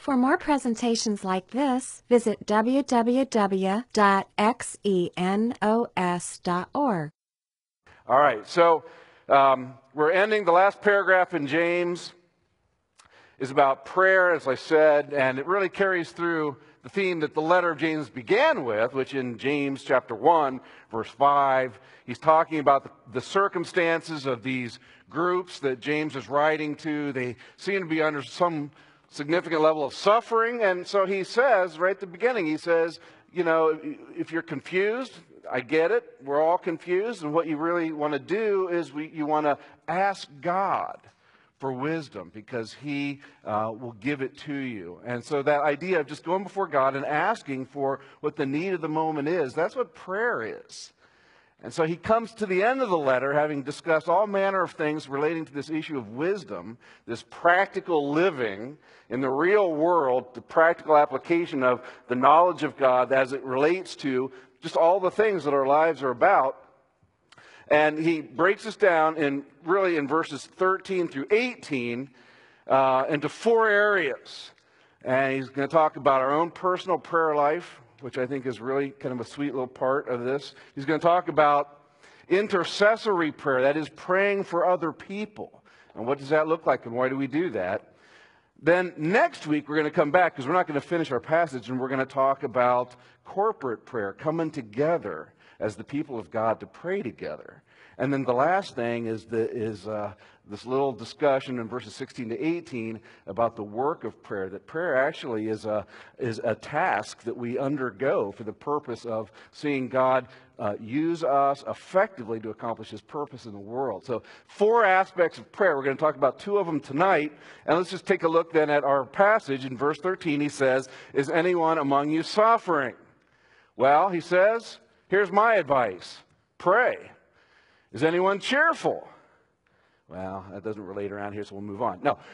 For more presentations like this, visit www.xenos.org. All right, so we're ending the last paragraph in James is about prayer, as I said, and it really carries through the theme that the letter of James began with, which in James chapter 1, verse 5, he's talking about the circumstances of these groups that James is writing to. They seem to be under some significant level of suffering, and so he says, right at the beginning, he says, you know, if you're confused, I get it, we're all confused, and what you really want to do is you want to ask God for wisdom, because He will give it to you. And so that idea of just going before God and asking for what the need of the moment is, that's what prayer is. And so he comes to the end of the letter, having discussed all manner of things relating to this issue of wisdom, this practical living in the real world, the practical application of the knowledge of God as it relates to just all the things that our lives are about. And he breaks us down in verses 13 through 18 into four areas. And he's going to talk about our own personal prayer life, which I think is really kind of a sweet little part of this. He's going to talk about intercessory prayer, that is praying for other people. And what does that look like, and why do we do that? Then next week we're going to come back, because we're not going to finish our passage, and we're going to talk about corporate prayer, coming together as the people of God to pray together. And then the last thing is this little discussion in verses 16 to 18 about the work of prayer, that prayer actually is a task that we undergo for the purpose of seeing God use us effectively to accomplish His purpose in the world. So 4 aspects of prayer. We're going to talk about 2 of them tonight. And let's just take a look then at our passage. In verse 13 he says, "Is anyone among you suffering?" Well, he says, here's my advice: pray. Is anyone cheerful? Well, that doesn't relate around here, so we'll move on. No.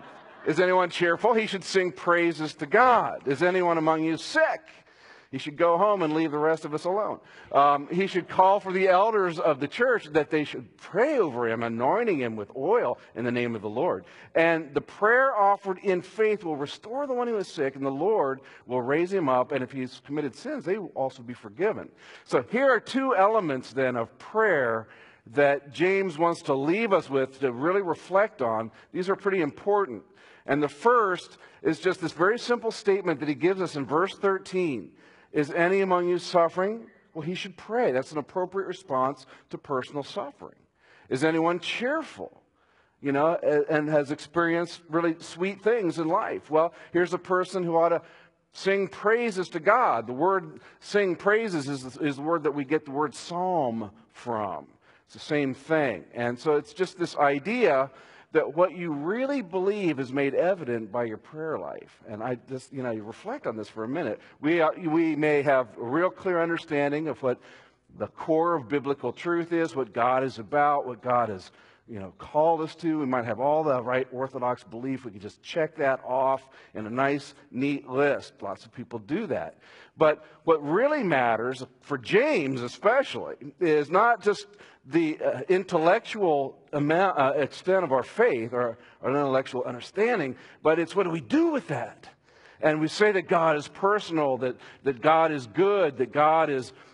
Is anyone cheerful? He should sing praises to God. Is anyone among you sick? He should go home and leave the rest of us alone. He should call for the elders of the church that they should pray over him, anointing him with oil in the name of the Lord. And the prayer offered in faith will restore the one who is sick, and the Lord will raise him up. And if he's committed sins, they will also be forgiven. So here are 2 elements then of prayer that James wants to leave us with to really reflect on. These are pretty important. And the first is just this very simple statement that he gives us in verse 13. Is any among you suffering? Well, he should pray. That's an appropriate response to personal suffering. Is anyone cheerful? You know, and has experienced really sweet things in life? Well, here's a person who ought to sing praises to God. The word sing praises is the word that we get the word psalm from. It's the same thing. And so it's just this idea that what you really believe is made evident by your prayer life. And I just, you reflect on this for a minute. We may have a real clear understanding of what the core of biblical truth is, what God is about, what God has, called us to. We might have all the right orthodox belief. We can just check that off in a nice, neat list. Lots of people do that. But what really matters, for James especially, is not just the intellectual extent of our faith or our intellectual understanding, but it's what do we do with that? And we say that God is personal, that God is good, that God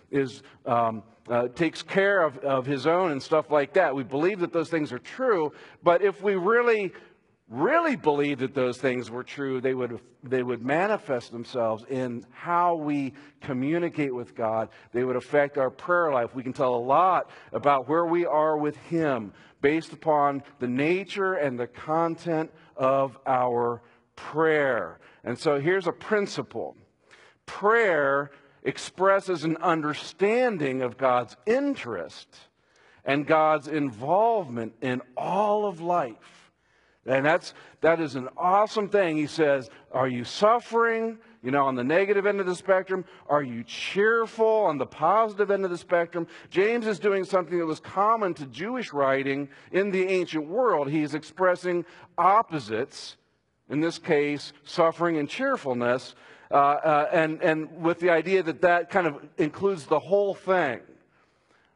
takes care of His own and stuff like that. We believe that those things are true, but if we really believed that those things were true, they would manifest themselves in how we communicate with God. They would affect our prayer life. We can tell a lot about where we are with Him based upon the nature and the content of our prayer. And so here's a principle. Prayer expresses an understanding of God's interest and God's involvement in all of life. And that is an awesome thing. He says, are you suffering, on the negative end of the spectrum? Are you cheerful on the positive end of the spectrum? James is doing something that was common to Jewish writing in the ancient world. He's expressing opposites, in this case, suffering and cheerfulness, and with the idea that kind of includes the whole thing.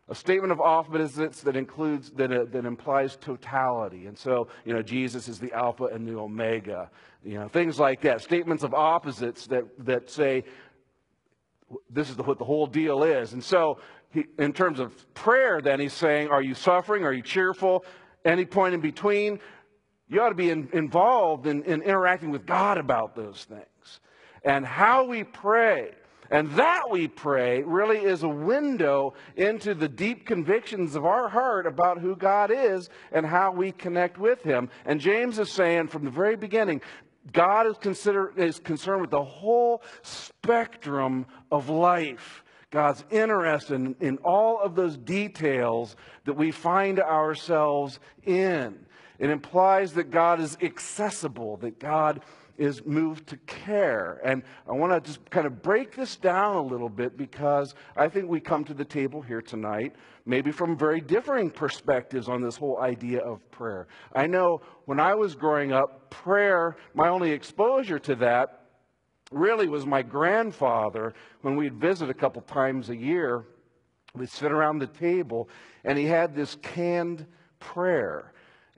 a statement of opposites that includes, that implies totality. And so, Jesus is the Alpha and the Omega. Things like that. Statements of opposites that say, this is what the whole deal is. And so, in terms of prayer, then, he's saying, are you suffering? Are you cheerful? Any point in between? You ought to be involved in interacting with God about those things. And how we pray, and that we pray, really is a window into the deep convictions of our heart about who God is and how we connect with Him. And James is saying from the very beginning, God is concerned with the whole spectrum of life. God's interested in all of those details that we find ourselves in. It implies that God is accessible, that God is moved to care. And I want to just kind of break this down a little bit, because I think we come to the table here tonight maybe from very differing perspectives on this whole idea of prayer. I know when I was growing up, prayer, my only exposure to that really was my grandfather. When we'd visit a couple times a year, we'd sit around the table, and he had this canned prayer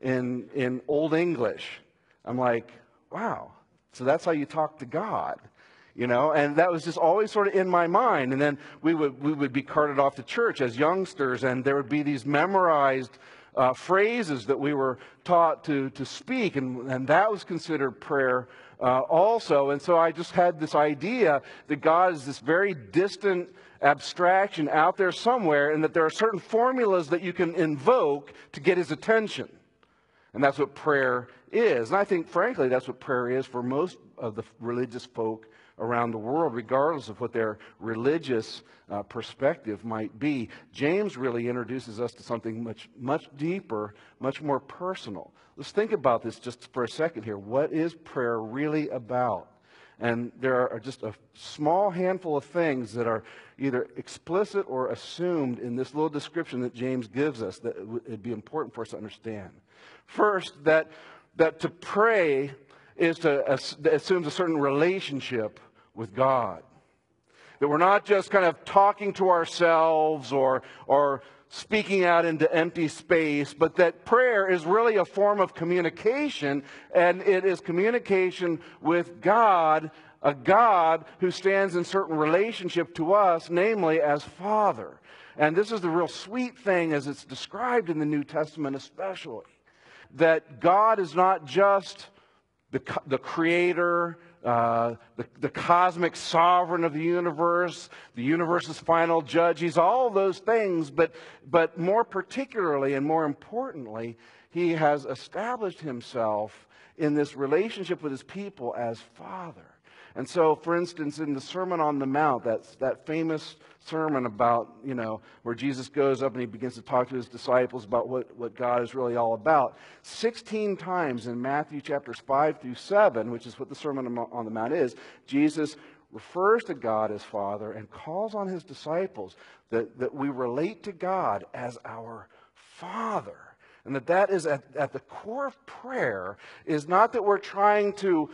in Old English. I'm like, wow, so that's how you talk to God, and that was just always sort of in my mind. And then we would be carted off to church as youngsters, and there would be these memorized phrases that we were taught to speak, and that was considered prayer also. And so I just had this idea that God is this very distant abstraction out there somewhere, and that there are certain formulas that you can invoke to get His attention. And that's what prayer is. And I think, frankly, that's what prayer is for most of the religious folk around the world, regardless of what their religious perspective might be. James really introduces us to something much, much deeper, much more personal. Let's think about this just for a second here. What is prayer really about? And there are just a small handful of things that are either explicit or assumed in this little description that James gives us that it'd be important for us to understand. First, that to pray assumes a certain relationship with God. That we're not just kind of talking to ourselves or speaking out into empty space, but that prayer is really a form of communication, and it is communication with God, a God who stands in certain relationship to us, namely as Father. And this is the real sweet thing as it's described in the New Testament especially, that God is not just the creator, the cosmic sovereign of the universe's final judge. He's all those things, but more particularly and more importantly, He has established Himself in this relationship with His people as Father. And so, for instance, in the Sermon on the Mount, that famous sermon about, where Jesus goes up and He begins to talk to His disciples about what God is really all about. 16 times in Matthew chapters 5 through 7, which is what the Sermon on the Mount is, Jesus refers to God as Father and calls on His disciples that we relate to God as our Father. And that is at the core of prayer, is not that we're trying to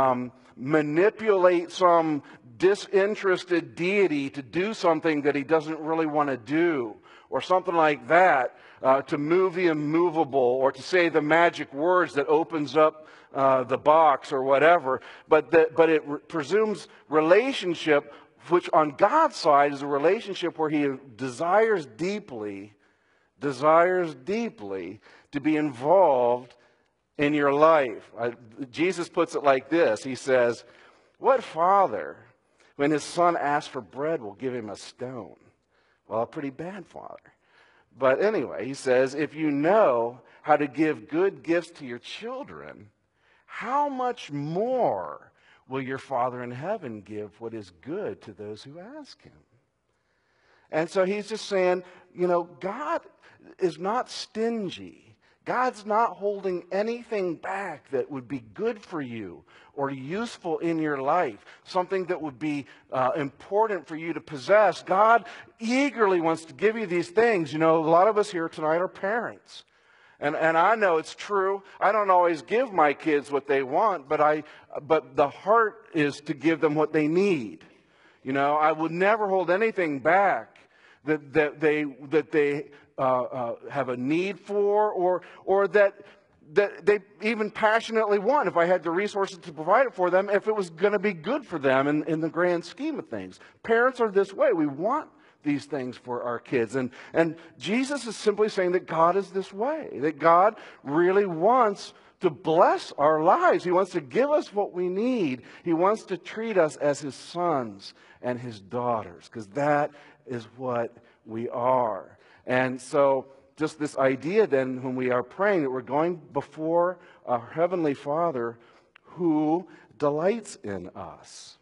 manipulate some disinterested deity to do something that He doesn't really want to do, or something like that, to move the immovable, or to say the magic words that opens up the box or whatever. But it presumes relationship, which on God's side is a relationship where He desires deeply to be involved in your life. Jesus puts it like this. He says, what father, when his son asks for bread, will give him a stone? Well, a pretty bad father. But anyway, he says, if you know how to give good gifts to your children, how much more will your Father in heaven give what is good to those who ask Him? And so He's just saying, God is not stingy. God's not holding anything back that would be good for you or useful in your life, something that would be important for you to possess. God eagerly wants to give you these things. A lot of us here tonight are parents. And I know it's true. I don't always give my kids what they want, but the heart is to give them what they need. I would never hold anything back that they have a need for, or that they even passionately want, if I had the resources to provide it for them, if it was going to be good for them in the grand scheme of things. Parents are this way. We want these things for our kids. And Jesus is simply saying that God is this way, that God really wants to bless our lives. He wants to give us what we need. He wants to treat us as His sons and His daughters, because that is what we are. And so just this idea then, when we are praying, that we're going before our Heavenly Father who delights in us,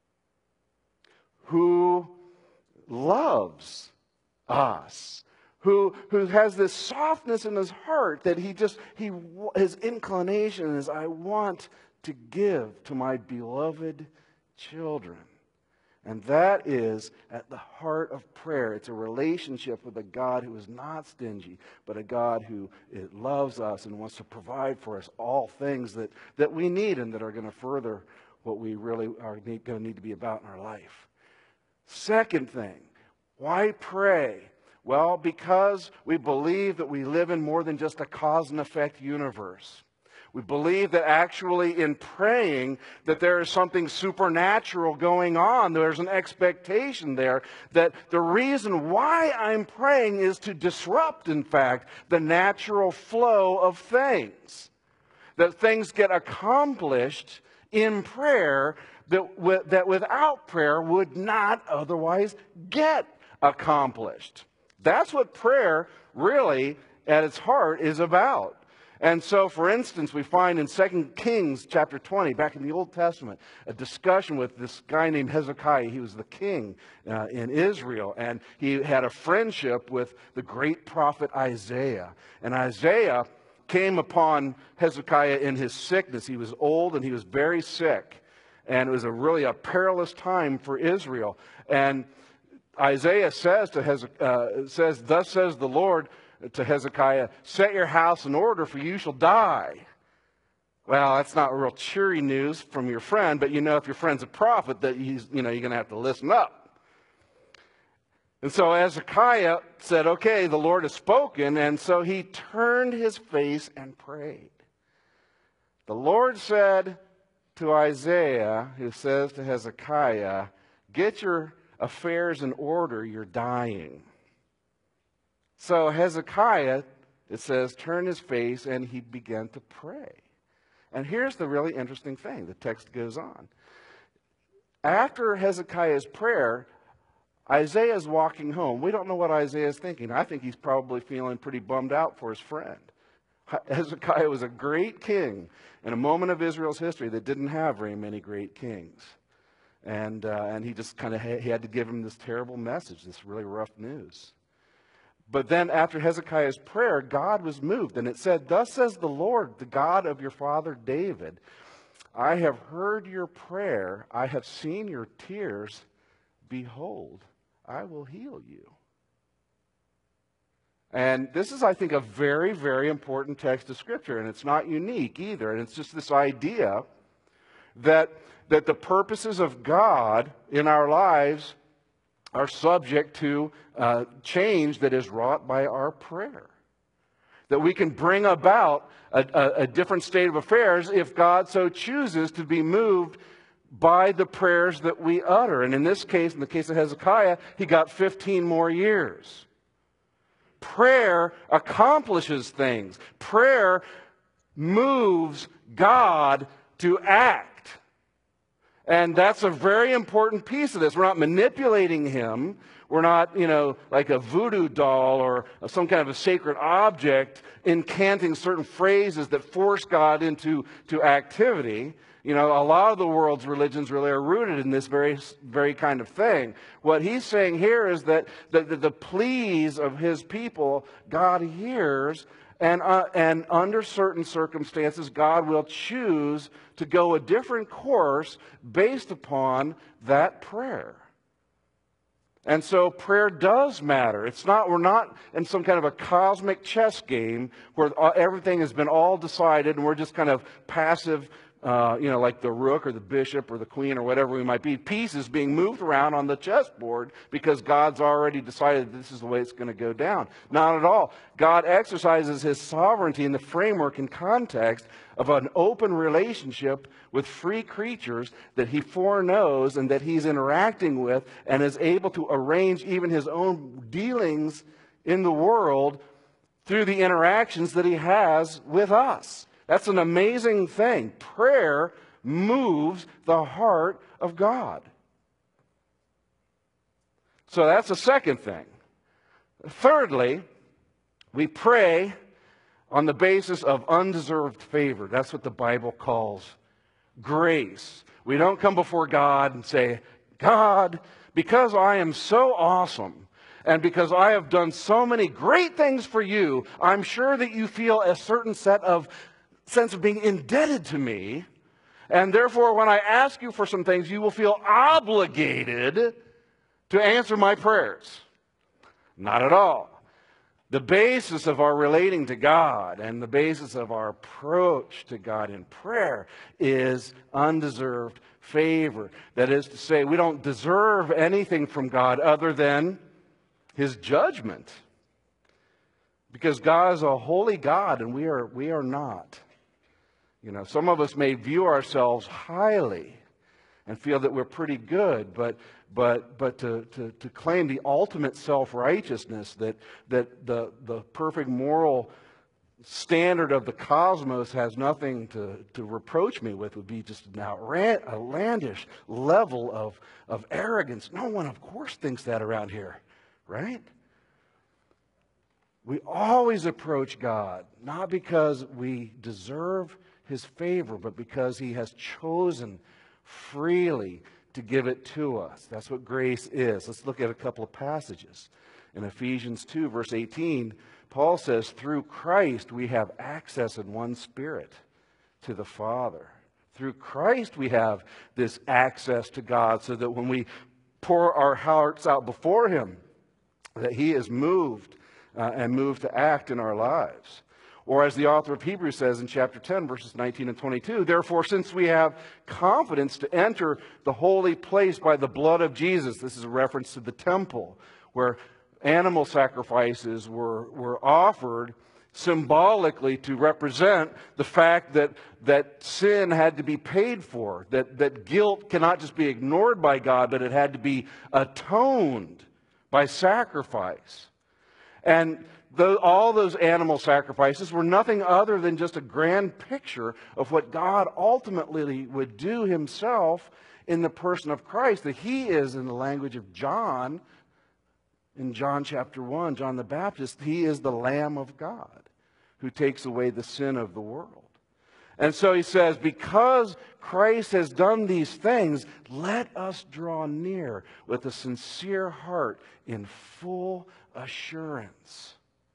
who loves us, who has this softness in His heart that his inclination is, I want to give to my beloved children. And that is at the heart of prayer. It's a relationship with a God who is not stingy, but a God who loves us and wants to provide for us all things that we need and that are going to further what we really are going to need to be about in our life. Second thing, why pray? Well, because we believe that we live in more than just a cause and effect universe. We believe that actually in praying that there is something supernatural going on. There's an expectation there that the reason why I'm praying is to disrupt, in fact, the natural flow of things. That things get accomplished in prayer that without prayer would not otherwise get accomplished. That's what prayer really at its heart is about. And so, for instance, we find in 2 Kings chapter 20, back in the Old Testament, a discussion with this guy named Hezekiah. He was the king in Israel, and he had a friendship with the great prophet Isaiah. And Isaiah came upon Hezekiah in his sickness. He was old and he was very sick, and it was really a perilous time for Israel. And Isaiah says to Hezekiah, thus says the Lord to Hezekiah, set your house in order, for you shall die. Well, that's not real cheery news from your friend, but if your friend's a prophet, that you're going to have to listen up. And so Hezekiah said, okay, the Lord has spoken, and so he turned his face and prayed. The Lord said to Isaiah, who says to Hezekiah, get your affairs in order, you're dying. So Hezekiah, it says, turned his face and he began to pray. And here's the really interesting thing. The text goes on. After Hezekiah's prayer, Isaiah's walking home. We don't know what Isaiah's thinking. I think he's probably feeling pretty bummed out for his friend. Hezekiah was a great king in a moment of Israel's history that didn't have very many great kings. And he just he had to give him this terrible message, this really rough news. But then after Hezekiah's prayer, God was moved. And it said, thus says the Lord, the God of your father David, I have heard your prayer. I have seen your tears. Behold, I will heal you. And this is, I think, a very, very important text of Scripture. And it's not unique either. And it's just this idea that the purposes of God in our lives are subject to change that is wrought by our prayer. That we can bring about a different state of affairs if God so chooses to be moved by the prayers that we utter. And in this case, in the case of Hezekiah, he got 15 more years. Prayer accomplishes things. Prayer moves God to act. And that's a very important piece of this. We're not manipulating Him. We're not, like a voodoo doll or some kind of a sacred object incanting certain phrases that force God into activity. A lot of the world's religions really are rooted in this very, very kind of thing. What he's saying here is that the pleas of His people, God hears. And under certain circumstances, God will choose to go a different course based upon that prayer. And so prayer does matter. We're not in some kind of a cosmic chess game where everything has been all decided and we're just kind of passive like the rook or the bishop or the queen or whatever we might be, pieces being moved around on the chessboard because God's already decided this is the way it's going to go down. Not at all. God exercises his sovereignty in the framework and context of an open relationship with free creatures that he foreknows and that he's interacting with, and is able to arrange even his own dealings in the world through the interactions that he has with us. That's an amazing thing. Prayer moves the heart of God. So that's the second thing. Thirdly, we pray on the basis of undeserved favor. That's what the Bible calls grace. We don't come before God and say, God, because I am so awesome, and because I have done so many great things for you, I'm sure that you feel a certain sense of being indebted to me. And therefore, when I ask you for some things, you will feel obligated to answer my prayers. Not at all. The basis of our relating to God and the basis of our approach to God in prayer is undeserved favor. That is to say, we don't deserve anything from God other than his judgment. Because God is a holy God and we are not. Some of us may view ourselves highly and feel that we're pretty good, but to claim the ultimate self-righteousness that the perfect moral standard of the cosmos has nothing to reproach me with would be just an outlandish level of arrogance. No one, of course, thinks that around here, right? We always approach God, not because we deserve his favor, but because he has chosen freely to give it to us. That's what grace is. Let's look at a couple of passages. In Ephesians 2, verse 18, Paul says, through Christ we have access in one Spirit to the Father. Through Christ we have this access to God, so that when we pour our hearts out before him, that he is moved and moved to act in our lives. Or as the author of Hebrews says in chapter 10, verses 19 and 22, therefore, since we have confidence to enter the holy place by the blood of Jesus, this is a reference to the temple, where animal sacrifices were offered symbolically to represent the fact that sin had to be paid for, that guilt cannot just be ignored by God, but it had to be atoned by sacrifice. And all those animal sacrifices were nothing other than just a grand picture of what God ultimately would do himself in the person of Christ. That he is, in the language of John, in John chapter 1, John the Baptist, he is the Lamb of God who takes away the sin of the world. And so he says, because Christ has done these things, let us draw near with a sincere heart in full assurance.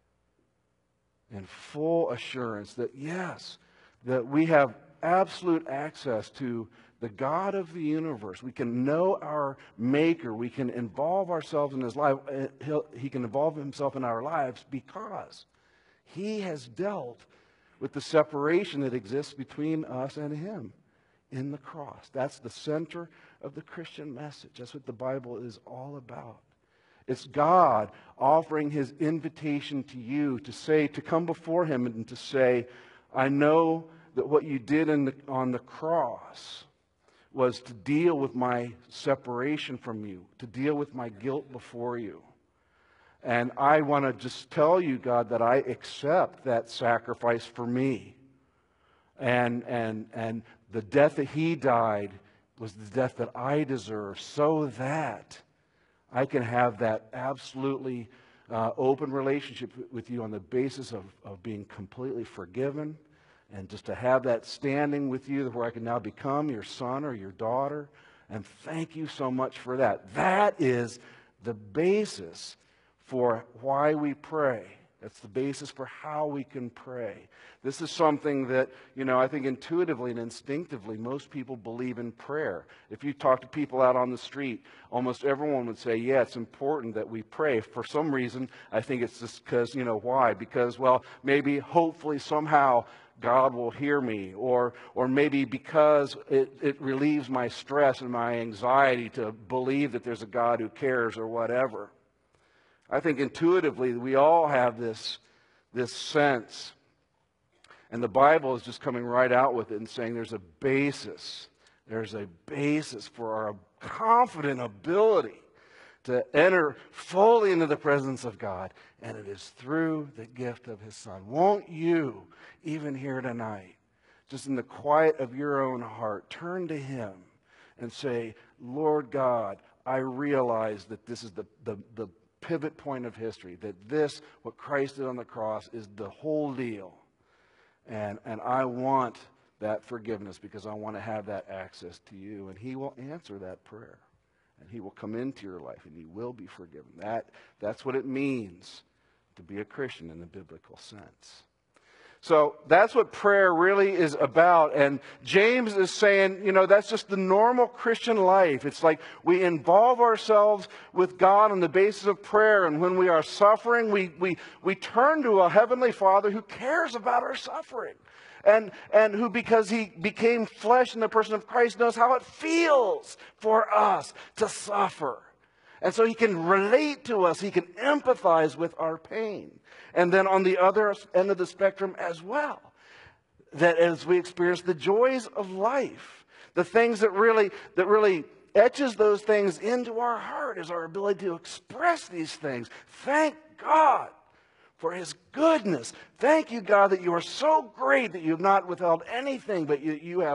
In full assurance that, yes, that we have absolute access to the God of the universe. We can know our Maker. We can involve ourselves in his life. He can involve himself in our lives because he has dealt with the separation that exists between us and him in the cross. That's the center of the Christian message. That's what the Bible is all about. It's God offering his invitation to you to come before him and to say, I know that what you did on the cross was to deal with my separation from you, to deal with my guilt before you. And I want to just tell you, God, that I accept that sacrifice for me. And the death that he died was the death that I deserve, so that I can have that absolutely open relationship with you on the basis of being completely forgiven, and just to have that standing with you where I can now become your son or your daughter. And thank you so much for that. That is the basis for why we pray. That's the basis for how we can pray. This is something that, I think intuitively and instinctively most people believe in prayer. If you talk to people out on the street, almost everyone would say, yeah, it's important that we pray. For some reason, I think it's just because, why? Because, well, maybe, hopefully, somehow God will hear me, or maybe because it relieves my stress and my anxiety to believe that there's a God who cares or whatever. I think intuitively we all have this sense, and the Bible is just coming right out with it and saying there's a basis for our confident ability to enter fully into the presence of God, and it is through the gift of His Son. Won't you, even here tonight, just in the quiet of your own heart, turn to Him and say, Lord God, I realize that this is the pivot point of history, that what Christ did on the cross, is the whole deal. And I want that forgiveness because I want to have that access to you. And He will answer that prayer. And He will come into your life and you will be forgiven. That's what it means to be a Christian in the biblical sense. So that's what prayer really is about. And James is saying, that's just the normal Christian life. It's like we involve ourselves with God on the basis of prayer. And when we are suffering, we turn to a Heavenly Father who cares about our suffering. And who, because He became flesh in the person of Christ, knows how it feels for us to suffer. And so He can relate to us. He can empathize with our pain. And then on the other end of the spectrum as well, that as we experience the joys of life, the things that really etches those things into our heart is our ability to express these things. Thank God for His goodness. Thank you, God, that you are so great that you have not withheld anything, but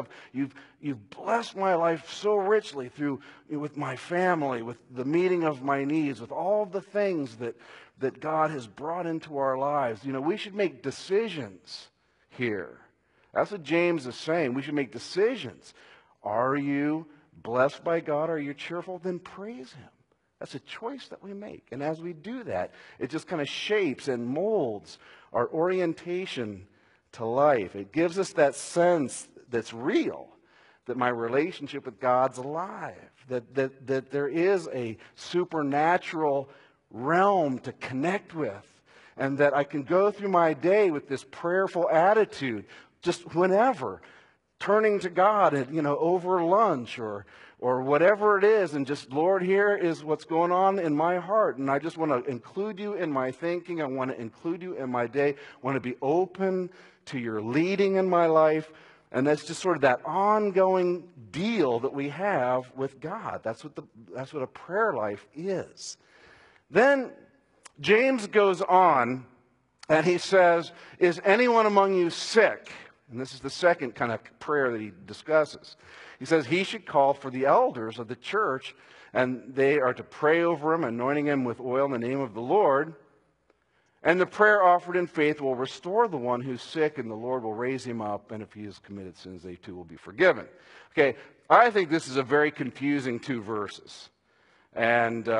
you've blessed my life so richly with my family, with the meeting of my needs, with all the things that God has brought into our lives. We should make decisions here. That's what James is saying. We should make decisions. Are you blessed by God? Are you cheerful? Then praise Him. That's a choice that we make. And as we do that, it just kind of shapes and molds our orientation to life. It gives us that sense that's real, that my relationship with God's alive, that there is a supernatural realm to connect with, and that I can go through my day with this prayerful attitude, just whenever, turning to God at, over lunch or whatever it is, and just, Lord, here is what's going on in my heart, and I just want to include you in my thinking. I want to include you in my day. I want to be open to your leading in my life. And that's just sort of that ongoing deal that we have with God. That's what a prayer life is. Then James goes on and he says, is anyone among you sick? And this is the second kind of prayer that he discusses. He says he should call for the elders of the church, and they are to pray over him, anointing him with oil in the name of the Lord. And the prayer offered in faith will restore the one who's sick, and the Lord will raise him up, and if he has committed sins, they too will be forgiven. Okay, I think this is a very confusing 2 verses. And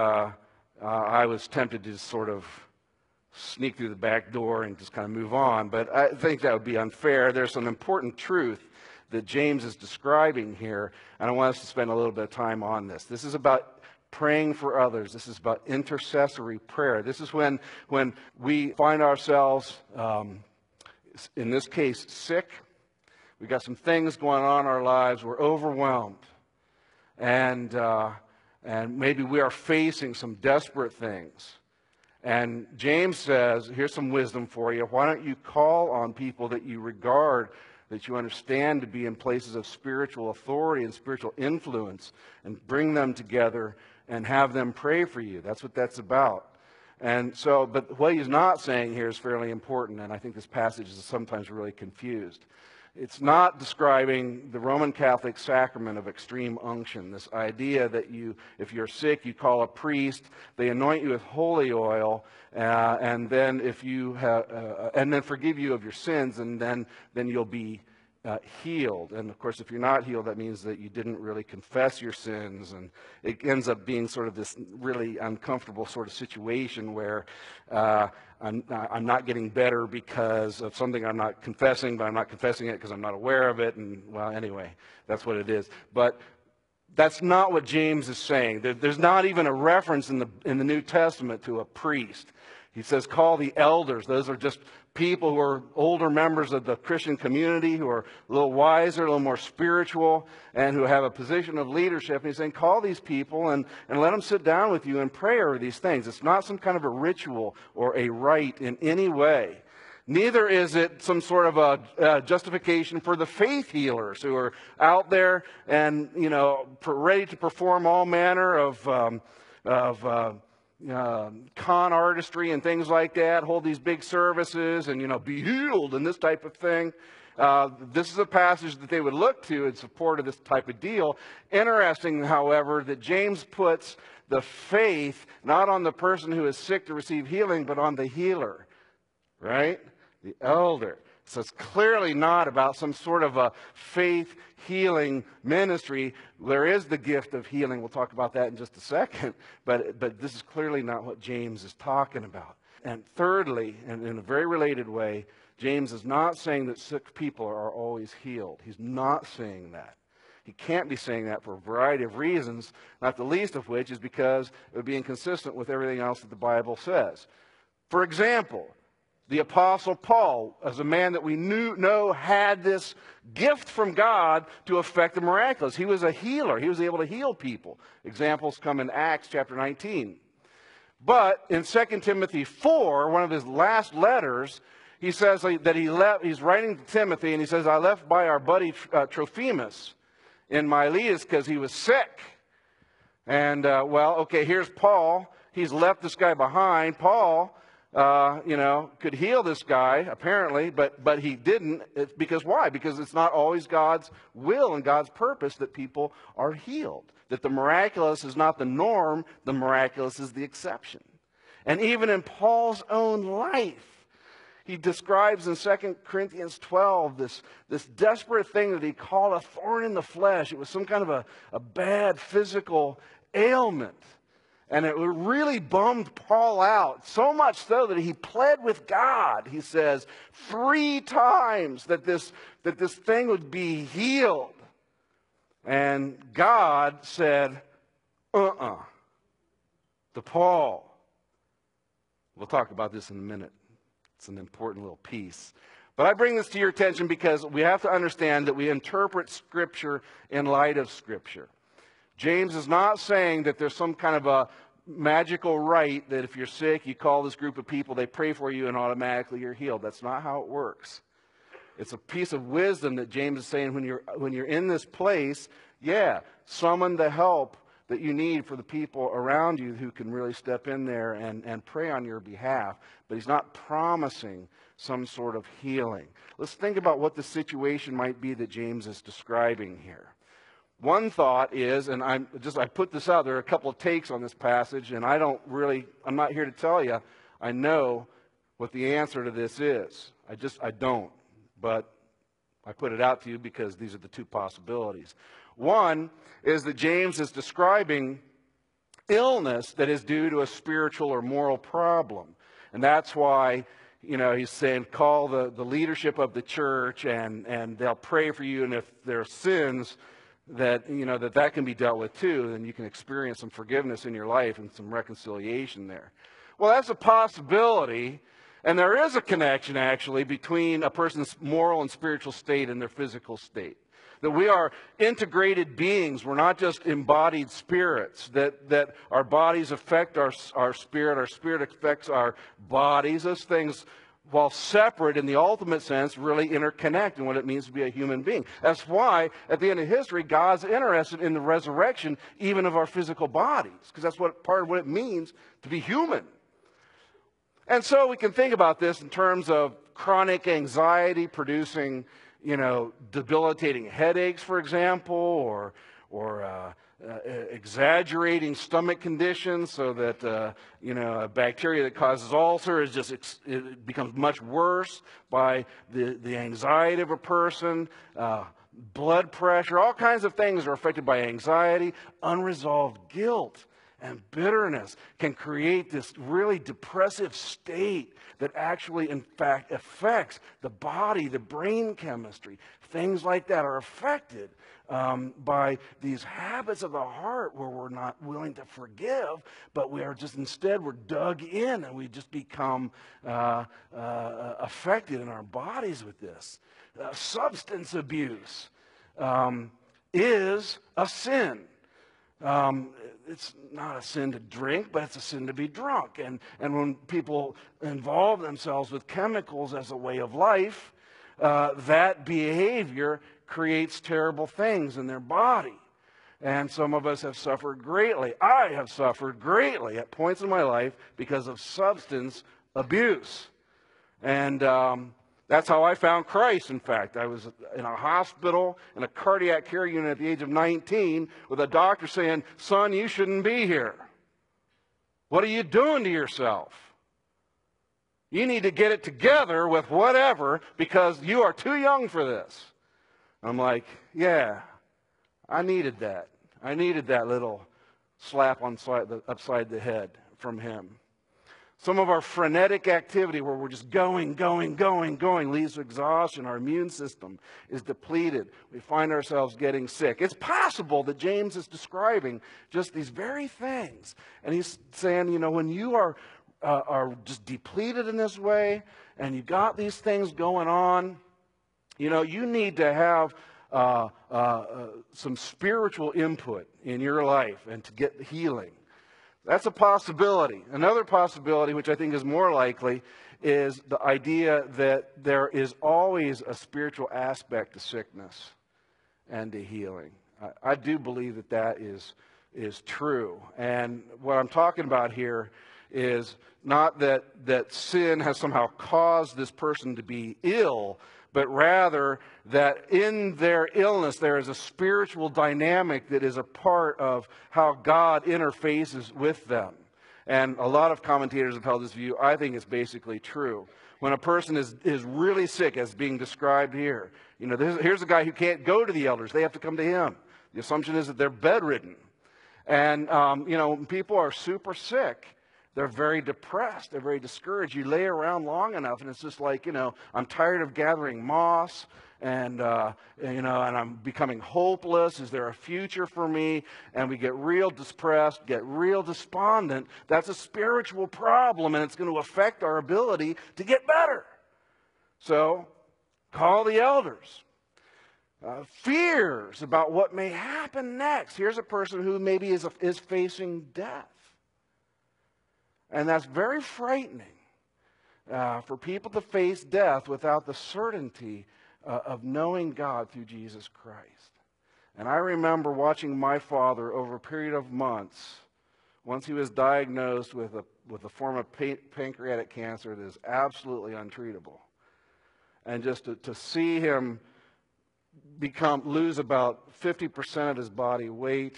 I was tempted to sort of sneak through the back door and just kind of move on, but I think that would be unfair. There's some important truth that James is describing here, and I want us to spend a little bit of time on this. This is about praying for others. This is about intercessory prayer. This is when we find ourselves, in this case, sick. We've got some things going on in our lives. We're overwhelmed. And maybe we are facing some desperate things. And James says, here's some wisdom for you. Why don't you call on people that you regard, that you understand to be in places of spiritual authority and spiritual influence, and bring them together and have them pray for you. That's what that's about. And so, but what he's not saying here is fairly important, and I think this passage is sometimes really confused. It's not describing the Roman Catholic sacrament of extreme unction, this idea that if you're sick, you call a priest, they anoint you with holy oil, and then and then forgive you of your sins, and then you'll be healed. And of course, if you're not healed, that means that you didn't really confess your sins, and it ends up being sort of this really uncomfortable sort of situation where I'm not getting better because of something I'm not confessing, but I'm not confessing it because I'm not aware of it. And well, anyway, that's what it is. But that's not what James is saying. There's not even a reference in the New Testament to a priest. He says, call the elders. Those are just people who are older members of the Christian community, who are a little wiser, a little more spiritual, and who have a position of leadership. And he's saying, call these people and let them sit down with you and pray over these things. It's not some kind of a ritual or a rite in any way. Neither is it some sort of a justification for the faith healers who are out there and, ready to perform all manner of con artistry and things like that, hold these big services and, be healed and this type of thing. This is a passage that they would look to in support of this type of deal. Interesting, however, that James puts the faith not on the person who is sick to receive healing, but on the healer, right? The elder. So it's clearly not about some sort of a faith healing ministry. There is the gift of healing. We'll talk about that in just a second. But this is clearly not what James is talking about. And thirdly, and in a very related way, James is not saying that sick people are always healed. He's not saying that. He can't be saying that for a variety of reasons, not the least of which is because it would be inconsistent with everything else that the Bible says. For example, the Apostle Paul, as a man that we know had this gift from God to effect the miraculous. He was a healer. He was able to heal people. Examples come in Acts chapter 19. But in 2 Timothy 4, one of his last letters, he says that he's writing to Timothy, and he says, I left by our buddy Trophimus in Miletus because he was sick. And, here's Paul. He's left this guy behind. Paul could heal this guy, apparently, but he didn't. It's because why? Because it's not always God's will and God's purpose that people are healed. That the miraculous is not the norm, the miraculous is the exception. And even in Paul's own life, he describes in 2 Corinthians 12 this desperate thing that he called a thorn in the flesh. It was some kind of a bad physical ailment. And it really bummed Paul out, so much so that he pled with God, he says, 3 times that this thing would be healed. And God said, to Paul. We'll talk about this in a minute. It's an important little piece. But I bring this to your attention because we have to understand that we interpret Scripture in light of Scripture. James is not saying that there's some kind of a magical rite that if you're sick, you call this group of people, they pray for you, and automatically you're healed. That's not how it works. It's a piece of wisdom that James is saying when you're in this place, summon the help that you need for the people around you who can really step in there and pray on your behalf. But he's not promising some sort of healing. Let's think about what the situation might be that James is describing here. One thought is, and I put this out, there are a couple of takes on this passage, and I'm not here to tell you, I know what the answer to this is. I don't, but I put it out to you because these are the 2 possibilities. One is that James is describing illness that is due to a spiritual or moral problem. And that's why, he's saying call the leadership of the church and they'll pray for you, and if there are sins, that can be dealt with too, and you can experience some forgiveness in your life and some reconciliation there. Well, that's a possibility, and there is a connection actually between a person's moral and spiritual state and their physical state. That we are integrated beings. We're not just embodied spirits. That our bodies affect our spirit affects our bodies. Those things, while separate in the ultimate sense, really interconnect in what it means to be a human being. That's why, at the end of history, God's interested in the resurrection even of our physical bodies, because that's part of what it means to be human. And so we can think about this in terms of chronic anxiety producing, debilitating headaches, for example, or exaggerating stomach conditions so that, a bacteria that causes ulcer is just, it becomes much worse by the anxiety of a person, blood pressure, all kinds of things are affected by anxiety. Unresolved guilt and bitterness can create this really depressive state that actually, in fact, affects the body, the brain chemistry. Things like that are affected by these habits of the heart where we're not willing to forgive, but we are just instead we're dug in and we just become affected in our bodies with this. Substance abuse is a sin. It's not a sin to drink, but it's a sin to be drunk. And when people involve themselves with chemicals as a way of life, that behavior creates terrible things in their body. And some of us have suffered greatly. I have suffered greatly at points in my life because of substance abuse. And that's how I found Christ, in fact. I was in a hospital, in a cardiac care unit at the age of 19, with a doctor saying, "Son, you shouldn't be here. What are you doing to yourself? You need to get it together with whatever because you are too young for this." I'm like, yeah, I needed that. I needed that little slap upside the head from him. Some of our frenetic activity where we're just going leads to exhaustion. Our immune system is depleted. We find ourselves getting sick. It's possible that James is describing just these very things. And he's saying, when you are just depleted in this way and you got these things going on, you need to have some spiritual input in your life and to get healing. That's a possibility. Another possibility, which I think is more likely, is the idea that there is always a spiritual aspect to sickness and to healing. I do believe that is true. And what I'm talking about here is not that sin has somehow caused this person to be ill, but rather that in their illness there is a spiritual dynamic that is a part of how God interfaces with them. And a lot of commentators have held this view. I think it's basically true. When a person is really sick, as being described here, here's a guy who can't go to the elders. They have to come to him. The assumption is that they're bedridden. And, when people are super sick, they're very depressed. They're very discouraged. You lay around long enough, and it's just like, I'm tired of gathering moss, and I'm becoming hopeless. Is there a future for me? And we get real depressed, get real despondent. That's a spiritual problem, and it's going to affect our ability to get better. So, call the elders. Fears about what may happen next. Here's a person who maybe is facing death. And that's very frightening for people to face death without the certainty of knowing God through Jesus Christ. And I remember watching my father over a period of months, once he was diagnosed with a form of pancreatic cancer that is absolutely untreatable. And just to see him lose about 50% of his body weight,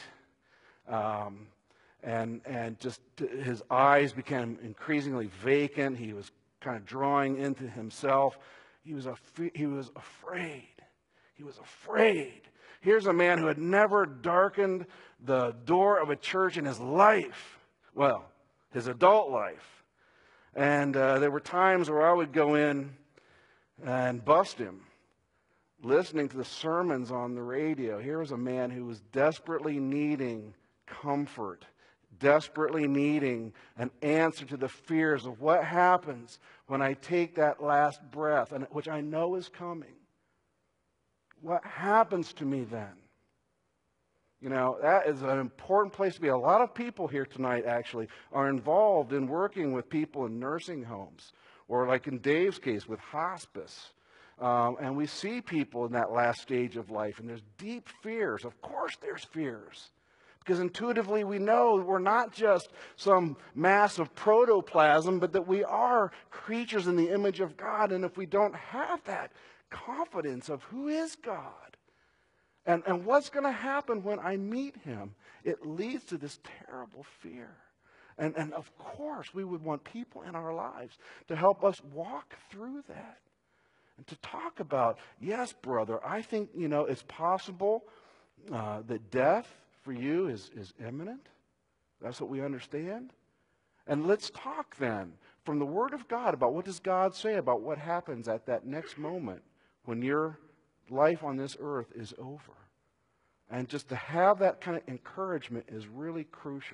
and just his eyes became increasingly vacant. He was kind of drawing into himself. He was afraid. He was afraid. Here's a man who had never darkened the door of a church in his life. Well, his adult life. And there were times where I would go in and bust him, listening to the sermons on the radio. Here was a man who was desperately needing comfort, desperately needing an answer to the fears of what happens when I take that last breath, and which I know is coming. What happens to me then? That is an important place to be. A lot of people here tonight actually are involved in working with people in nursing homes, or like in Dave's case with hospice. And we see people in that last stage of life, and there's deep fears. Of course there's fears. Because intuitively we know we're not just some mass of protoplasm, but that we are creatures in the image of God. And if we don't have that confidence of who is God, And what's going to happen when I meet him? It leads to this terrible fear. And of course, we would want people in our lives to help us walk through that. And to talk about, yes, brother, I think, it's possible that death for you is imminent. That's what we understand. And let's talk then from the Word of God about what does God say about what happens at that next moment when your life on this earth is over. And just to have that kind of encouragement is really crucial.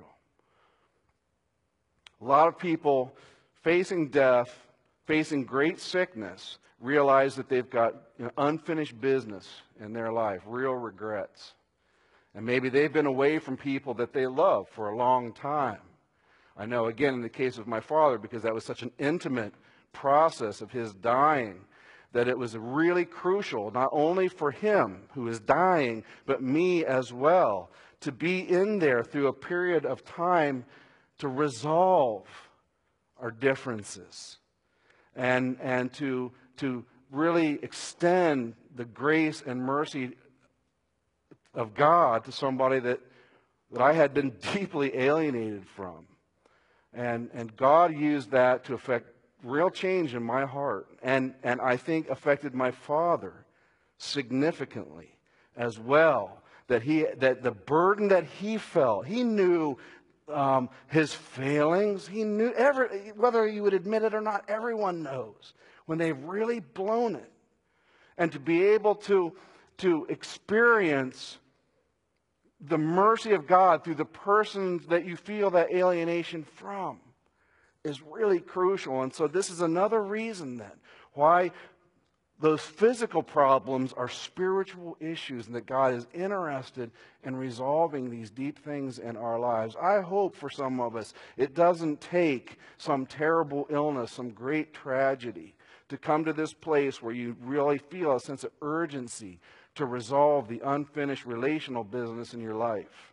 A lot of people facing death, facing great sickness, realize that they've got unfinished business in their life, real regrets. And maybe they've been away from people that they love for a long time. I know, again, in the case of my father, because that was such an intimate process of his dying, that it was really crucial, not only for him who is dying, but me as well, to be in there through a period of time to resolve our differences and to really extend the grace and mercy of God to somebody that I had been deeply alienated from. And God used that to affect real change in my heart, and I think affected my father significantly as well. That the burden that he felt, he knew his failings. He knew whether you would admit it or not. Everyone knows when they've really blown it, and to be able to experience the mercy of God through the persons that you feel that alienation from is really crucial. And so this is another reason then why those physical problems are spiritual issues, and that God is interested in resolving these deep things in our lives. I hope for some of us it doesn't take some terrible illness, some great tragedy to come to this place where you really feel a sense of urgency to resolve the unfinished relational business in your life.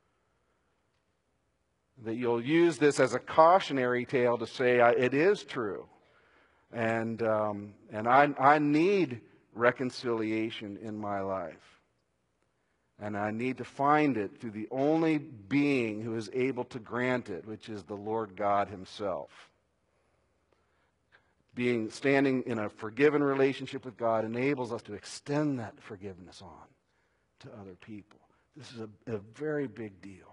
That you'll use this as a cautionary tale to say, it is true. And I need reconciliation in my life. And I need to find it through the only being who is able to grant it, which is the Lord God himself. Standing in a forgiven relationship with God enables us to extend that forgiveness on to other people. This is a very big deal.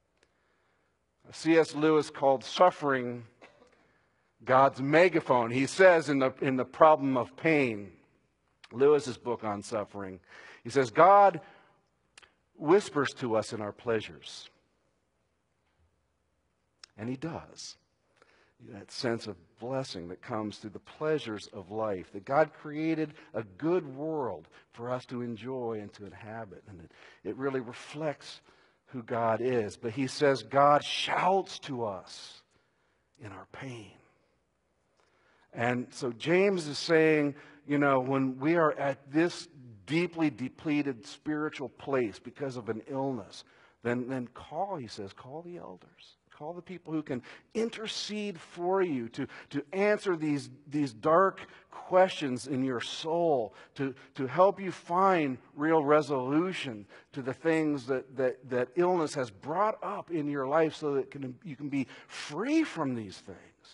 C.S. Lewis called suffering God's megaphone. He says in the Problem of Pain, Lewis's book on suffering, he says, God whispers to us in our pleasures. And he does. That sense of blessing that comes through the pleasures of life. That God created a good world for us to enjoy and to inhabit. And it really reflects who God is. But he says God shouts to us in our pain. And so James is saying, when we are at this deeply depleted spiritual place because of an illness, then call the elders. Call the people who can intercede for you to answer these dark questions in your soul, to help you find real resolution to the things that illness has brought up in your life so that you can be free from these things.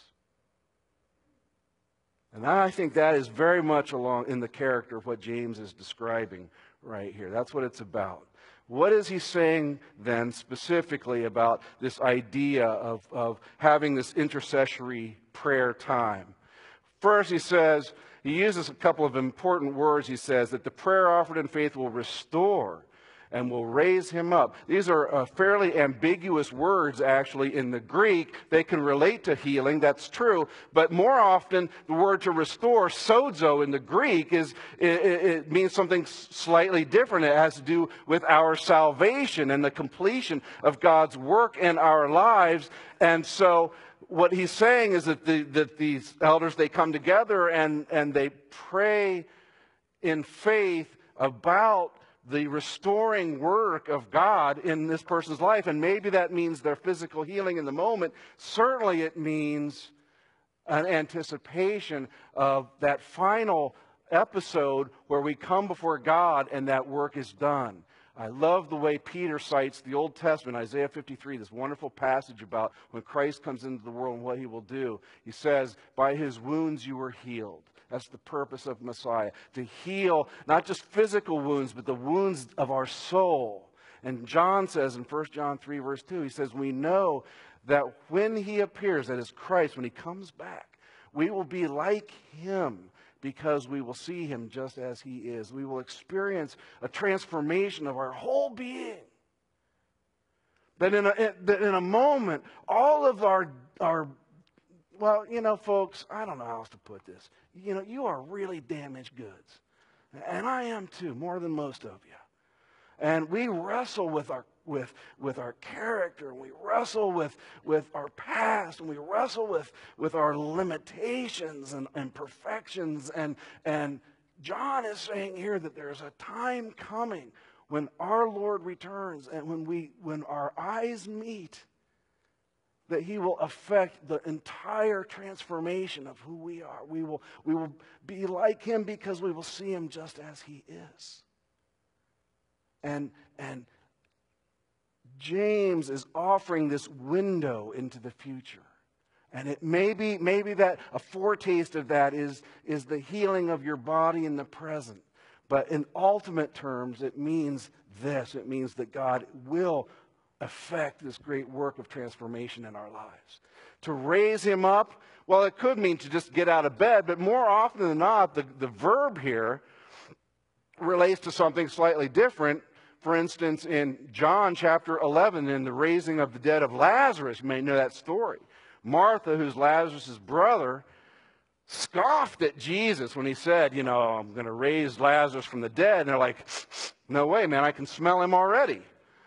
And I think that is very much along in the character of what James is describing right here. That's what it's about. What is he saying then specifically about this idea of having this intercessory prayer time? First, he uses a couple of important words. He says that the prayer offered in faith will restore and will raise him up. These are fairly ambiguous words, actually, in the Greek. They can relate to healing, that's true. But more often, the word to restore, sozo, in the Greek, it means something slightly different. It has to do with our salvation and the completion of God's work in our lives. And so what he's saying is that these elders, they come together and they pray in faith about the restoring work of God in this person's life. And maybe that means their physical healing in the moment. Certainly it means an anticipation of that final episode where we come before God and that work is done. I love the way Peter cites the Old Testament, Isaiah 53, this wonderful passage about when Christ comes into the world and what he will do. He says, by his wounds you were healed. That's the purpose of Messiah, to heal not just physical wounds, but the wounds of our soul. And John says in 1 John 3, verse 2, he says, we know that when he appears, that is Christ, when he comes back, we will be like him, because we will see him just as he is. We will experience a transformation of our whole being. That in a moment, all of our, well, you know, folks, I don't know how else to put this. You know, you are really damaged goods. And I am too, more than most of you. And we wrestle with our character, and we wrestle with our past, and we wrestle with our limitations and imperfections. And John is saying here that there's a time coming when our Lord returns, and when our eyes meet, that he will affect the entire transformation of who we are. We will be like him because we will see him just as he is. And James is offering this window into the future. And it maybe that a foretaste of that is the healing of your body in the present. But in ultimate terms, it means this. It means that God will affect this great work of transformation in our lives. To raise him up, well, it could mean to just get out of bed, but more often than not, the verb here relates to something slightly different. For instance, in John chapter 11, in the raising of the dead of Lazarus, you may know that story. Martha, who's Lazarus' brother, scoffed at Jesus when he said, you know, I'm going to raise Lazarus from the dead. And they're like, no way, man, I can smell him already.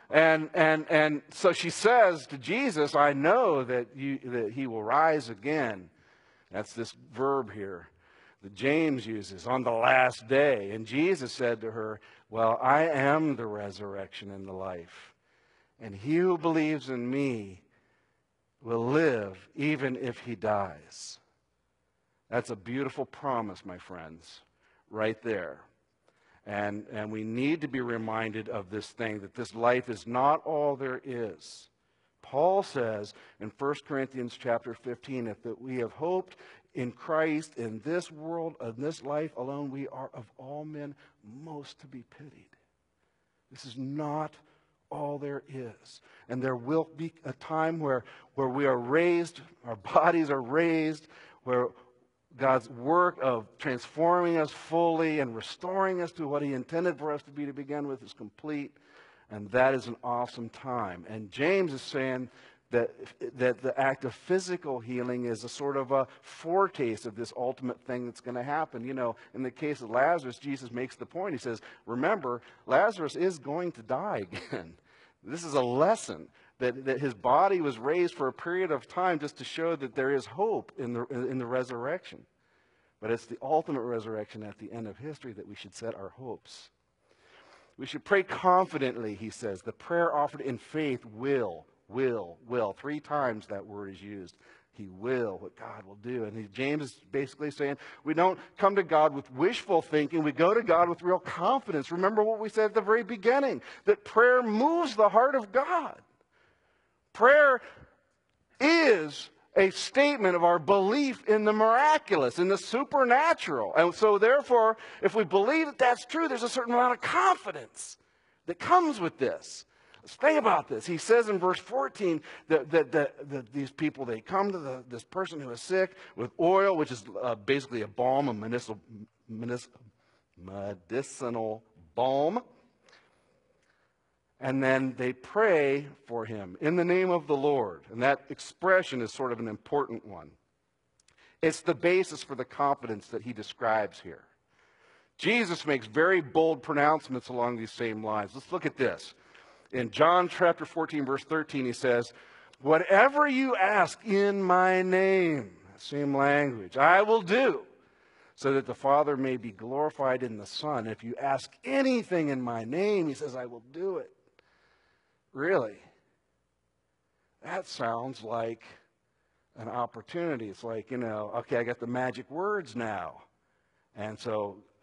And so she says to Jesus, I know that he will rise again. That's this verb here that James uses, on the last day. And Jesus said to her, well, I am the resurrection and the life. And he who believes in me will live even if he dies. That's a beautiful promise, my friends, right there. And we need to be reminded of this thing, that this life is not all there is. Paul says in 1 Corinthians chapter 15, that we have hoped in Christ in this world, in this life alone, we are of all men most to be pitied. This is not all there is. And there will be a time where we are raised, our bodies are raised, where God's work of transforming us fully and restoring us to what he intended for us to be to begin with is complete. And that is an awesome time. And James is saying that the act of physical healing is a sort of a foretaste of this ultimate thing that's going to happen. You know, in the case of Lazarus, Jesus makes the point. He says, remember, Lazarus is going to die again. This is a lesson that his body was raised for a period of time just to show that there is hope in the resurrection. But it's the ultimate resurrection at the end of history that we should set our hopes. We should pray confidently, he says. The prayer offered in faith will. 3 times that word is used. He will, what God will do. And James is basically saying we don't come to God with wishful thinking. We go to God with real confidence. Remember what we said at the very beginning, that prayer moves the heart of God. Prayer is a statement of our belief in the miraculous, in the supernatural. And so therefore, if we believe that that's true, there's a certain amount of confidence that comes with this. Let's think about this. He says in verse 14 that these people, they come to this person who is sick with oil, which is basically a balm, a medicinal balm. And then they pray for him in the name of the Lord. And that expression is sort of an important one. It's the basis for the confidence that he describes here. Jesus makes very bold pronouncements along these same lines. Let's look at this. In John chapter 14, verse 13, he says, whatever you ask in my name, same language, I will do, so that the Father may be glorified in the Son. If you ask anything in my name, he says, I will do it. Really? That sounds like an opportunity. It's like, okay, I got the magic words now. And so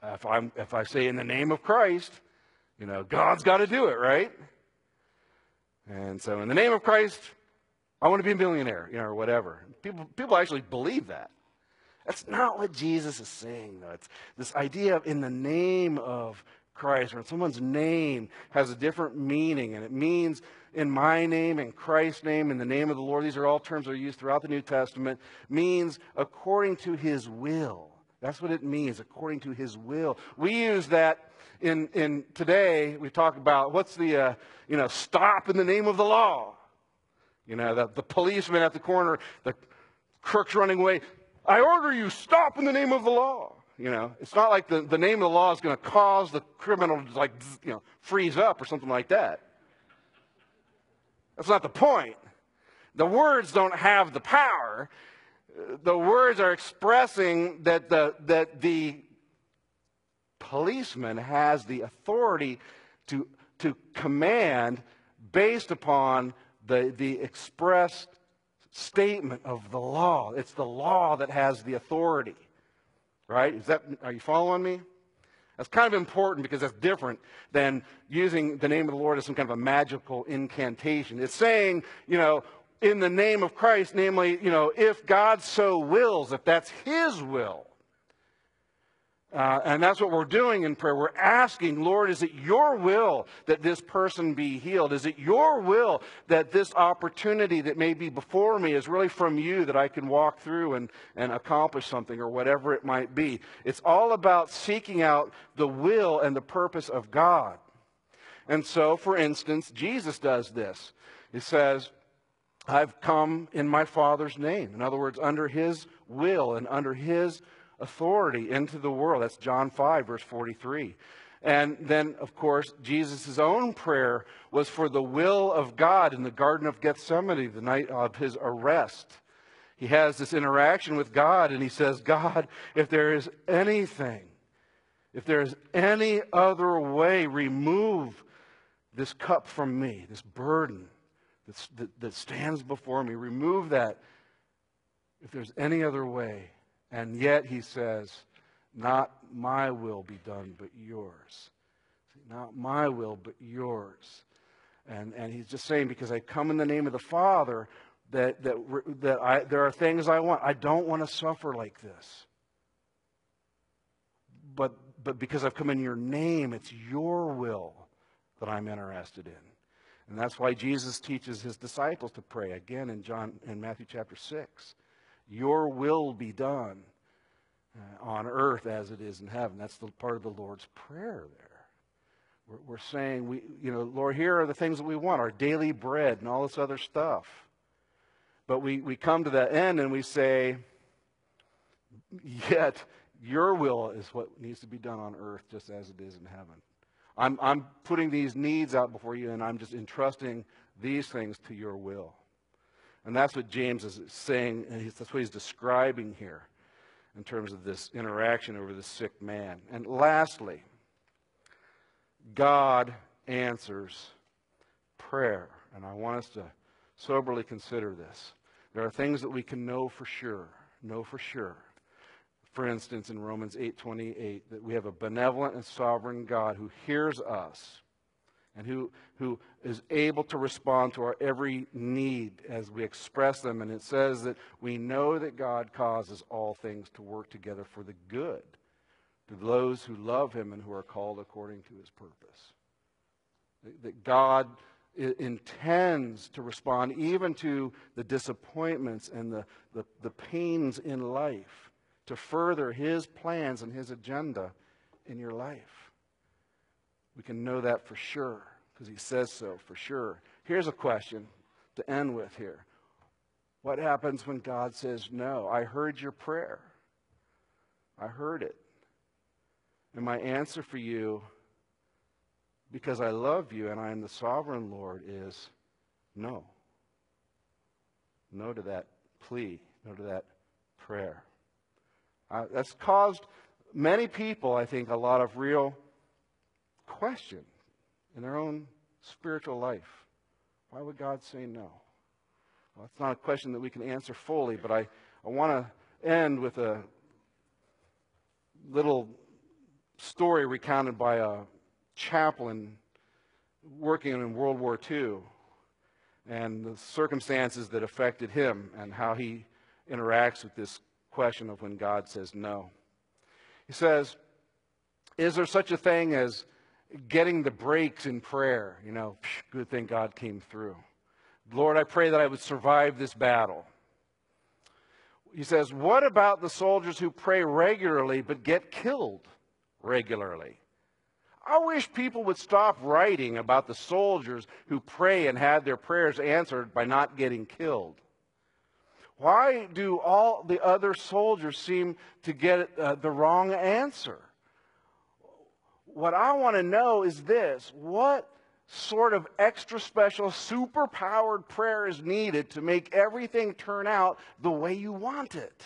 If I say in the name of Christ, God's got to do it, right? And so in the name of Christ, I want to be a millionaire, or whatever. People actually believe that. That's not what Jesus is saying, though. It's this idea of in the name of Christ, when someone's name has a different meaning, and it means in my name, in Christ's name, in the name of the Lord. These are all terms that are used throughout the New Testament. Means according to His will. That's what it means, according to His will. We use that in today. We talk about what's the stop in the name of the law. The policeman at the corner, the crook's running away. I order you, stop in the name of the law. It's not like the name of the law is going to cause the criminal to freeze up or something like that. That's not the point. The words don't have the power. The words are expressing that the policeman has the authority to command based upon the expressed statement of the law. It's the law that has the authority. Right? Are you following me? That's kind of important because that's different than using the name of the Lord as some kind of a magical incantation. It's saying, in the name of Christ, namely, if God so wills, if that's His will. And that's what we're doing in prayer. We're asking, Lord, is it your will that this person be healed? Is it your will that this opportunity that may be before me is really from you, that I can walk through and accomplish something or whatever it might be? It's all about seeking out the will and the purpose of God. And so, for instance, Jesus does this. He says, I've come in my Father's name. In other words, under His will and under His authority into the world. That's John 5, verse 43. And then, of course, Jesus' own prayer was for the will of God in the Garden of Gethsemane, the night of His arrest. He has this interaction with God, and he says, God, if there is anything, if there is any other way, remove this cup from me, this burden that stands before me. Remove that if there's any other way. And yet he says, not my will be done, but yours. Not my will, but yours. And he's just saying, because I come in the name of the Father, that there are things I want. I don't want to suffer like this. But because I've come in your name, it's your will that I'm interested in. And that's why Jesus teaches his disciples to pray, again in Matthew chapter 6. Your will be done on earth as it is in heaven. That's the part of the Lord's Prayer there. We're saying, Lord, here are the things that we want, our daily bread and all this other stuff. But we come to that end and we say, yet your will is what needs to be done on earth just as it is in heaven. I'm putting these needs out before you, and I'm just entrusting these things to your will. And that's what James is saying, and that's what he's describing here in terms of this interaction over the sick man. And lastly, God answers prayer. And I want us to soberly consider this. There are things that we can know for sure. For instance, in Romans 8:28, that we have a benevolent and sovereign God who hears us and who is able to respond to our every need as we express them. And it says that we know that God causes all things to work together for the good to those who love him and who are called according to his purpose. That God intends to respond even to the disappointments and the pains in life to further his plans and his agenda in your life. We can know that for sure because he says so for sure. Here's a question to end with here. What happens when God says no? I heard your prayer. I heard it. And my answer for you, because I love you and I am the sovereign Lord, is no. No to that plea. No to that prayer. That's caused many people, I think, a lot of real question in their own spiritual life. Why would God say no? Well, it's not a question that we can answer fully, but I want to end with a little story recounted by a chaplain working in World War II, and the circumstances that affected him and how he interacts with this question of when God says no. He says, is there such a thing as getting the breaks in prayer? You know, good thing God came through. Lord, I pray that I would survive this battle. He says, what about the soldiers who pray regularly but get killed regularly? I wish people would stop writing about the soldiers who pray and had their prayers answered by not getting killed. Why do all the other soldiers seem to get the wrong answer? What I want to know is this: what sort of extra special, super-powered prayer is needed to make everything turn out the way you want it?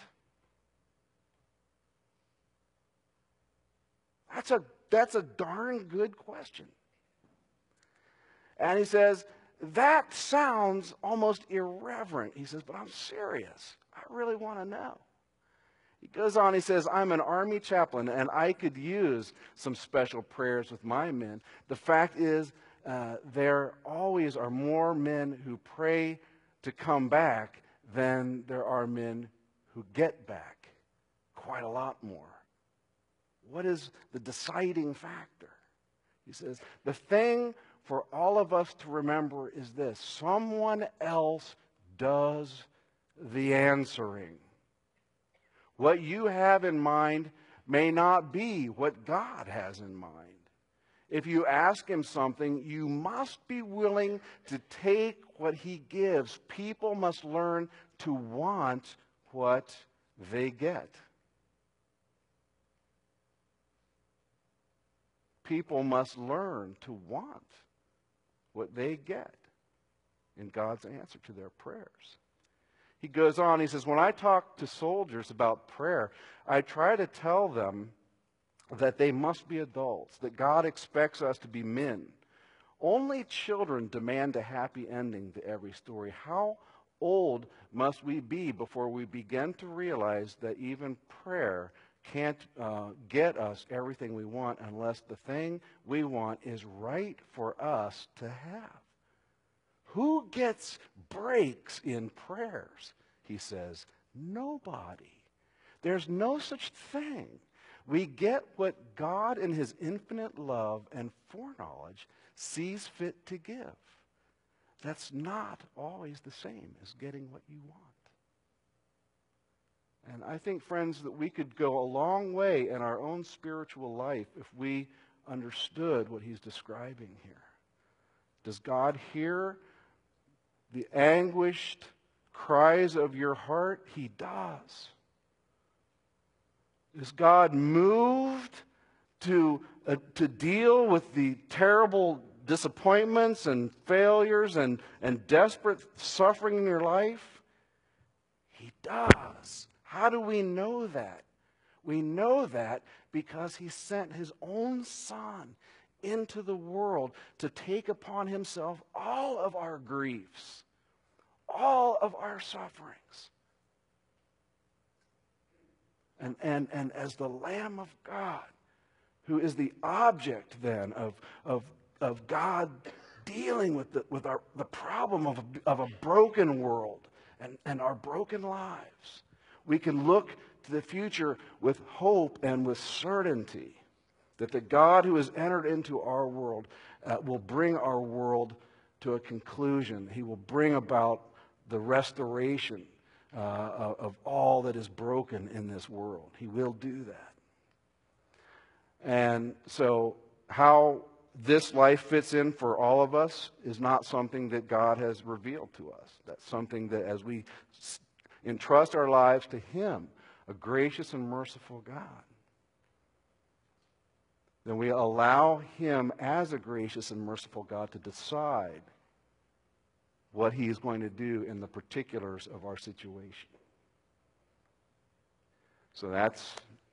That's a darn good question. And he says, that sounds almost irreverent. He says, but I'm serious. I really want to know. He goes on, he says, I'm an army chaplain, and I could use some special prayers with my men. The fact is, there always are more men who pray to come back than there are men who get back. Quite a lot more. What is the deciding factor? He says, the thing for all of us to remember is this: someone else does the answering. What you have in mind may not be what God has in mind. If you ask him something, you must be willing to take what he gives. People must learn to want what they get. People must learn to want what they get in God's answer to their prayers. He goes on, he says, when I talk to soldiers about prayer, I try to tell them that they must be adults, that God expects us to be men. Only children demand a happy ending to every story. How old must we be before we begin to realize that even prayer can't get us everything we want unless the thing we want is right for us to have? Who gets breaks in prayers? He says, nobody. There's no such thing. We get what God in his infinite love and foreknowledge sees fit to give. That's not always the same as getting what you want. And I think, friends, that we could go a long way in our own spiritual life if we understood what he's describing here. Does God hear the anguished cries of your heart? He does. Is God moved to deal with the terrible disappointments and failures and desperate suffering in your life? He does. How do we know that? We know that because he sent his own Son into the world to take upon himself all of our griefs, all of our sufferings. And as the Lamb of God, who is the object then of God dealing with the problem of a broken world and our broken lives, we can look to the future with hope and with certainty that the God who has entered into our world will bring our world to a conclusion. He will bring about the restoration of all that is broken in this world. He will do that. And so how this life fits in for all of us is not something that God has revealed to us. That's something that as we entrust our lives to him, a gracious and merciful God, then we allow him as a gracious and merciful God to decide what he is going to do in the particulars of our situation. So that's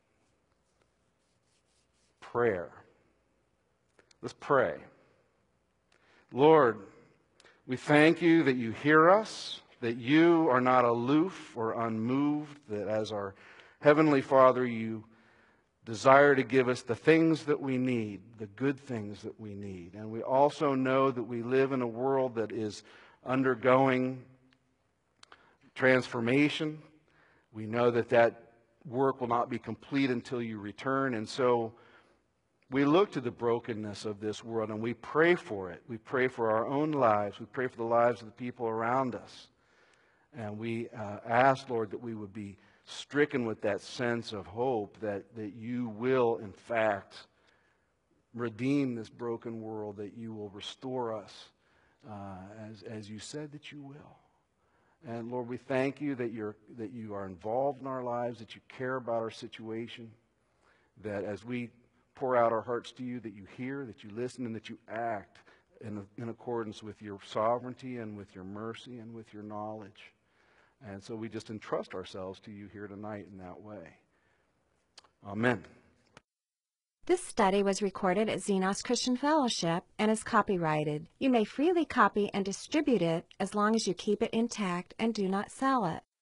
prayer. Let's pray. Lord, we thank you that you hear us, that you are not aloof or unmoved, that as our Heavenly Father, you desire to give us the things that we need, the good things that we need. And we also know that we live in a world that is undergoing transformation. We know that that work will not be complete until you return. And so we look to the brokenness of this world and we pray for it. We pray for our own lives. We pray for the lives of the people around us. And we ask, Lord, that we would be stricken with that sense of hope that you will, in fact, redeem this broken world, that you will restore us as you said that you will. And Lord, we thank you that you are involved in our lives, that you care about our situation, that as we pour out our hearts to you, that you hear, that you listen, and that you act in accordance with your sovereignty and with your mercy and with your knowledge. And so we just entrust ourselves to you here tonight in that way. Amen. This study was recorded at Xenos Christian Fellowship and is copyrighted. You may freely copy and distribute it as long as you keep it intact and do not sell it.